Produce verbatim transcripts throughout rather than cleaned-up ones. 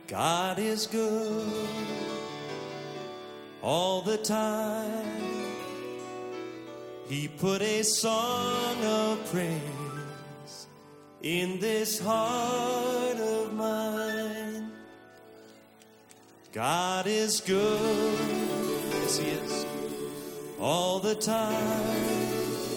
God is good all the time. He put a song of praise in this heart of mine. God is good, yes he is, all the time.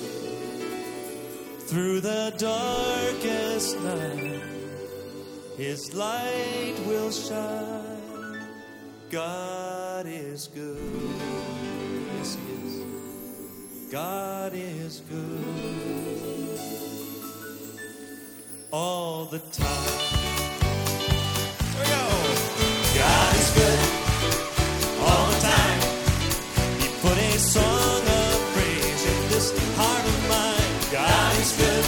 Through the darkest night, his light will shine. God is good, yes he is. God is good all the time. Here we go. God is good all the time. He put a song of praise in this heart of mine. God is good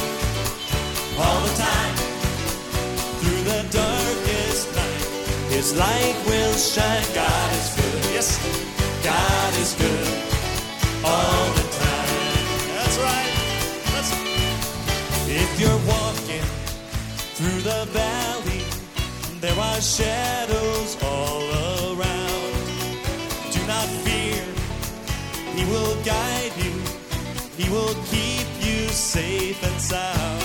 all the time. Through the darkest night, his light will shine. God is good. Yes, God is good all the time. That's right. That's if you're walking through the valley, there are shadows all around. Do not fear, he will guide you. He will keep you safe and sound.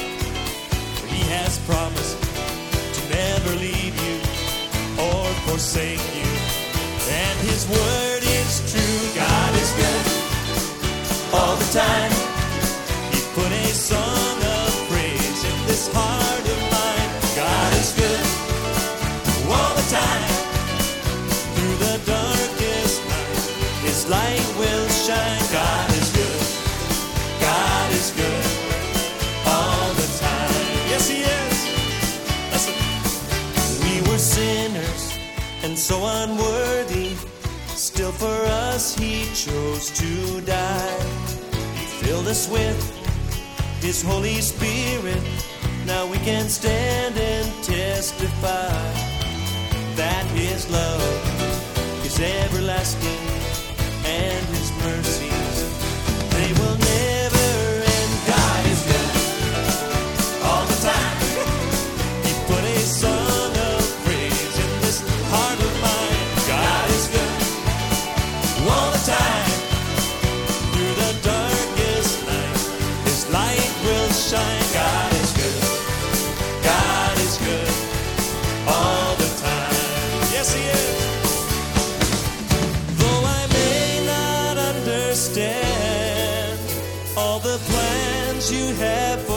He has promised to never leave you or forsake you. And his word is true. God is good all the time. He put a song of praise in this heart of mine. God is good all the time. Through the darkest night, his light will shine. God is good. God is good all the time. Yes, he is. Listen. We were sinners and so unworthy. Still for us he chose to die. He filled us with his Holy Spirit. Now we can stand and testify that his love is everlasting and his mercies, they will never end. God is good all the time. He put a song of praise in this heart of mine. God is good all the time. Through the darkest night, his light will shine. God is good. God is good all the time. Yes, he is. Though I may not understand all the plans you have for